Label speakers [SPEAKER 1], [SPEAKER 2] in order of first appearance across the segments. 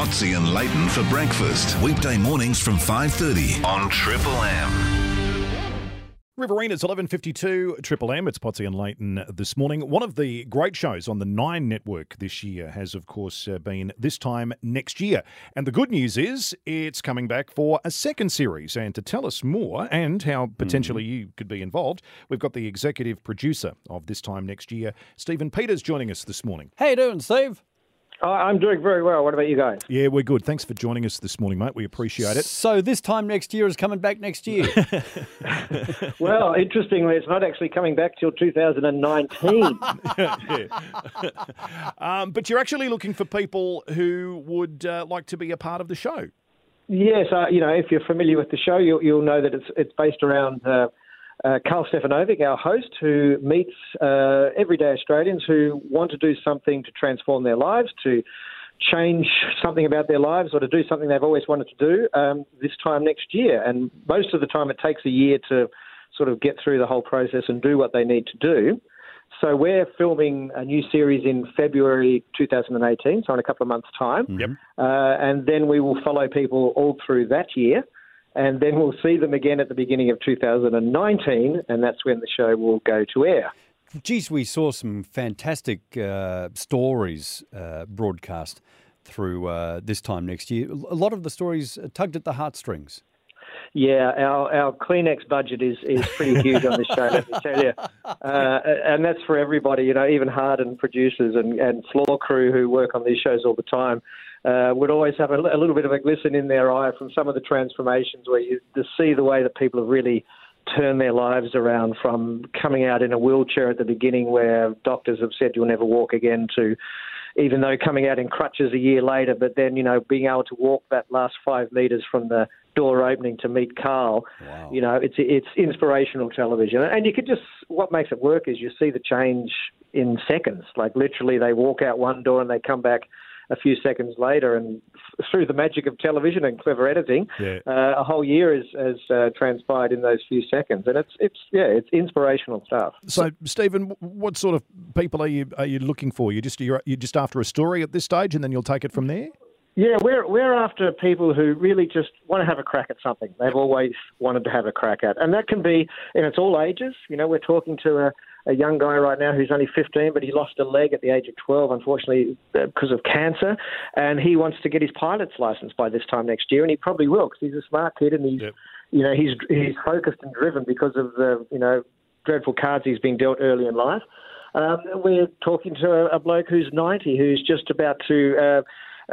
[SPEAKER 1] Potsy and Leighton for breakfast. Weekday mornings from 5:30 on Triple M.
[SPEAKER 2] Riverina's 11:52, Triple M. It's Potsy and Leighton this morning. One of the great shows on the Nine Network this year has, of course, been This Time Next Year. And the good news is it's coming back for a second series. And to tell us more and how potentially you could be involved, we've got the executive producer of This Time Next Year, Stephen Peters, joining us this morning.
[SPEAKER 3] How you doing, Steve?
[SPEAKER 4] I'm doing very well. What about you guys?
[SPEAKER 2] Yeah, we're good. Thanks for joining us this morning, mate. We appreciate it.
[SPEAKER 3] So This Time Next Year is coming back next year.
[SPEAKER 4] Well, interestingly, it's not actually coming back till 2019.
[SPEAKER 2] But you're actually looking for people who would like to be a part of the show.
[SPEAKER 4] Yes, if you're familiar with the show, you'll know that it's based around Carl Stefanovic, our host, who meets everyday Australians who want to do something to transform their lives, to change something about their lives, or to do something they've always wanted to do this time next year. And most of the time it takes a year to sort of get through the whole process and do what they need to do. So we're filming a new series in February 2018, so in a couple of months' time.
[SPEAKER 2] Yep.
[SPEAKER 4] And then we will follow people all through that year. And then we'll see them again at the beginning of 2019, and that's when the show will go to air.
[SPEAKER 3] Geez, we saw some fantastic stories broadcast through This Time Next Year. A lot of the stories tugged at the heartstrings.
[SPEAKER 4] Yeah, our Kleenex budget is pretty huge on this show, let me tell you. And that's for everybody, even hardened producers and floor crew who work on these shows all the time. Would always have a little bit of a glisten in their eye from some of the transformations where you just see the way that people have really turned their lives around, from coming out in a wheelchair at the beginning where doctors have said you'll never walk again, to even though coming out in crutches a year later, but then, being able to walk that last 5 metres from the door opening to meet Carl.
[SPEAKER 3] Wow.
[SPEAKER 4] It's inspirational television. And you could what makes it work is you see the change in seconds. Like literally they walk out one door and they come back a few seconds later, and through the magic of television and clever editing, a whole year has transpired in those few seconds, and it's inspirational stuff.
[SPEAKER 2] So, Stephen, what sort of people are you looking for? You're just after a story at this stage, and then you'll take it from there?
[SPEAKER 4] Yeah, we're after people who really just want to have a crack at something they've always wanted to have a crack at, and that can be, and it's all ages. We're talking to a young guy right now who's only 15, but he lost a leg at the age of 12, unfortunately, because of cancer, and he wants to get his pilot's license by this time next year, and he probably will because he's a smart kid and he's focused and driven because of the dreadful cards he's been dealt early in life. We're talking to a bloke who's 90, who's just about to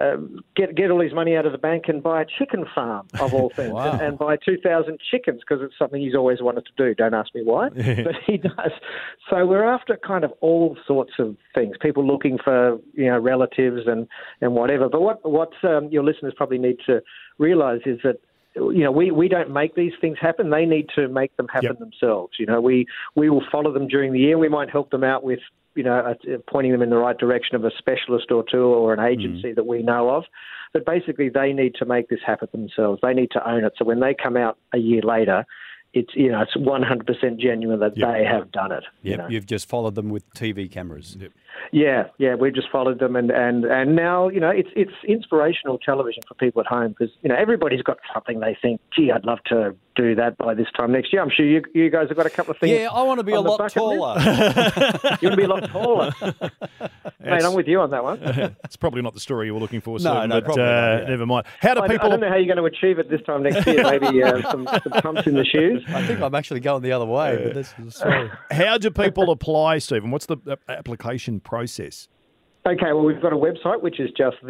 [SPEAKER 4] get all his money out of the bank and buy a chicken farm, of all things,
[SPEAKER 3] Wow.
[SPEAKER 4] and buy 2,000 chickens because it's something he's always wanted to do. Don't ask me why, but he does. So we're after kind of all sorts of things, people looking for relatives and whatever. But what your listeners probably need to realise is that we don't make these things happen. They need to make them happen themselves. We will follow them during the year. We might help them out with pointing them in the right direction of a specialist or two or an agency that we know of. But basically, they need to make this happen themselves. They need to own it. So when they come out a year later, it's 100% genuine that they have done it.
[SPEAKER 3] You've just followed them with TV cameras.
[SPEAKER 4] Yeah, we've just followed them, and now it's inspirational television for people at home because everybody's got something they think, gee, I'd love to do that by this time next year. I'm sure you guys have got a couple of things.
[SPEAKER 3] Yeah, I want to be a lot taller.
[SPEAKER 4] You want to be a lot taller, mate. I'm with you on that one.
[SPEAKER 2] It's probably not the story you were looking for,
[SPEAKER 3] No,
[SPEAKER 2] Stephen, but
[SPEAKER 3] probably not,
[SPEAKER 2] never mind. How do people?
[SPEAKER 4] I don't know how you're going to achieve it this time next year. Maybe some pumps in the shoes.
[SPEAKER 3] I think I'm actually going the other way, but that's the story.
[SPEAKER 2] How do people apply, Stephen? What's the application process?
[SPEAKER 4] Okay, well, we've got a website, which is just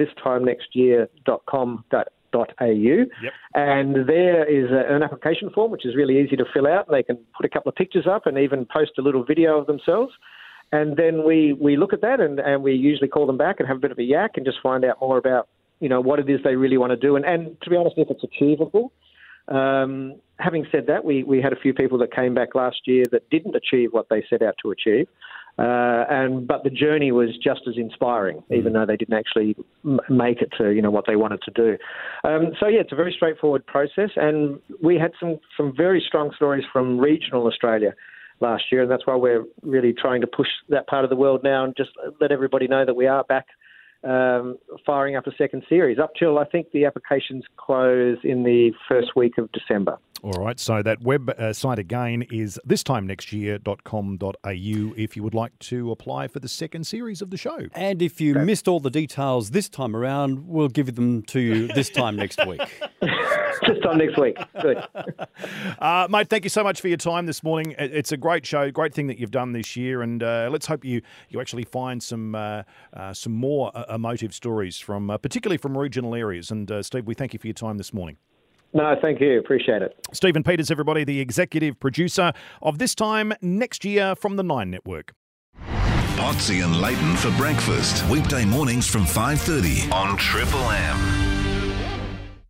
[SPEAKER 4] thistimenextyear.com.au, and there is an application form, which is really easy to fill out. They can put a couple of pictures up and even post a little video of themselves. And then we look at that and we usually call them back and have a bit of a yak and just find out more about, what it is they really want to do. And to be honest, if it's achievable. Having said that, we had a few people that came back last year that didn't achieve what they set out to achieve. But the journey was just as inspiring, even though they didn't actually make it to what they wanted to do. It's a very straightforward process, and we had some very strong stories from regional Australia last year, and that's why we're really trying to push that part of the world now and just let everybody know that we are back firing up a second series up till I think the applications close in the first week of December.
[SPEAKER 2] All right, so that website again is thistimernextyear.com.au if you would like to apply for the second series of the show.
[SPEAKER 3] And if you missed all the details this time around, we'll give them to you this time next week.
[SPEAKER 4] This time next week. Good.
[SPEAKER 2] Mate, thank you so much for your time this morning. It's a great show, great thing that you've done this year, and let's hope you actually find some more emotive stories from particularly from regional areas. And Steve, we thank you for your time this morning.
[SPEAKER 4] No, thank you. Appreciate it.
[SPEAKER 2] Stephen Peters, everybody, the executive producer of This Time Next Year from the Nine Network.
[SPEAKER 1] Potsy and Leighton for breakfast. Weekday mornings from 5:30 on Triple M.